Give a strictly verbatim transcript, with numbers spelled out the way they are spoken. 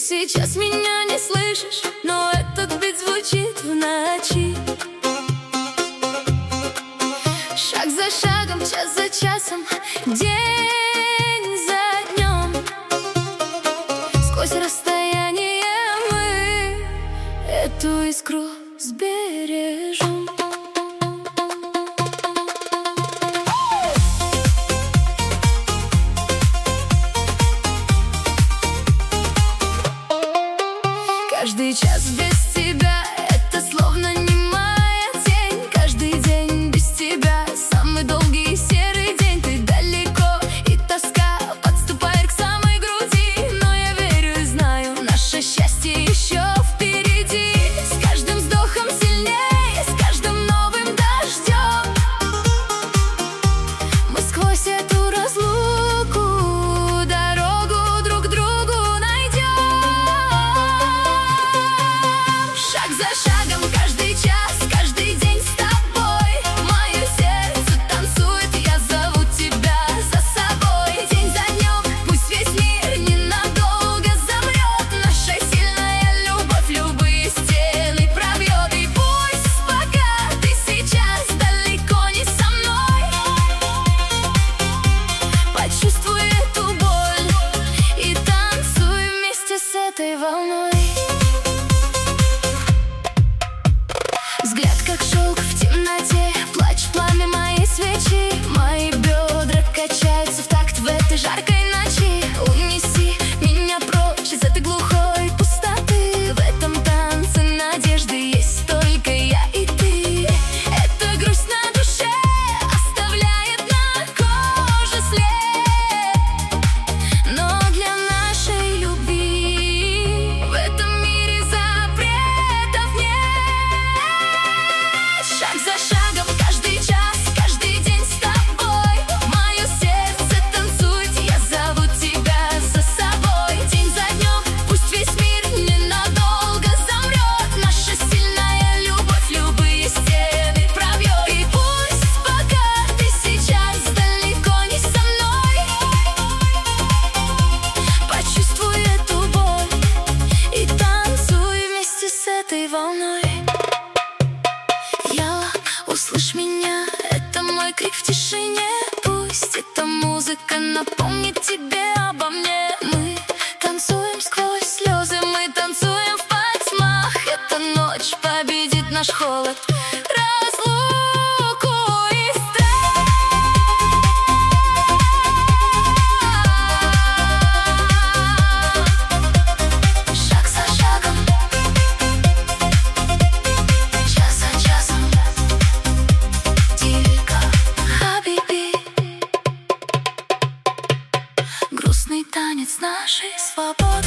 сейчас меня не слышишь, но этот бит звучит в ночи. Шаг за шагом, час за часом, день за днем. Сквозь расстояние мы эту искру сбережем. Каждый час без тебя — это словно немая тень. Каждый день без тебя — самый долгий и серый день. Ты далеко, и тоска подступает к самой груди. Но я верю и знаю, наше счастье еще впереди. С каждым вздохом сильнее, с каждым новым дождем мы сквозь эту разлуку дорогу друг к другу найдем. Шаг за шагом, каждый час, каждый день с тобой. Мое сердце танцует, я зову тебя за собой. День за днем, пусть весь мир ненадолго замрет. Наша сильная любовь любые стены пробьет. И пусть пока ты сейчас далеко не со мной, почувствуй эту боль и танцуй вместе с этой волной. Взгляд как шелк в темноте, плачет пламя моей свечи. Мои бедра качаются в такт в этой жаркой ночи. Унеси меня прочь из этой глухой пустоты. В этом танце надежды есть только я и ты. Эта грусть на душе оставляет на коже след, но для нашей любви в этом мире запретов нет. Шаг за шагом, каждый час, каждый день с тобой. Мое сердце танцует, я зову тебя за собой. День за днем, пусть весь мир ненадолго замрет. Наша сильная любовь любые стены пробьет. И пусть пока ты сейчас далеко не со мной, почувствуй эту боль и танцуй вместе с этой волной. Я, услышь меня, это мой крик в тишине. Пусть эта музыка напомнит тебе обо мне. Мы танцуем сквозь слезы, мы танцуем в потьмах. Эта ночь победит наш холод, разлуку и страх. Шаг за шагом, час за часом, тихо, хабиби. Грустный танец нашей свободы.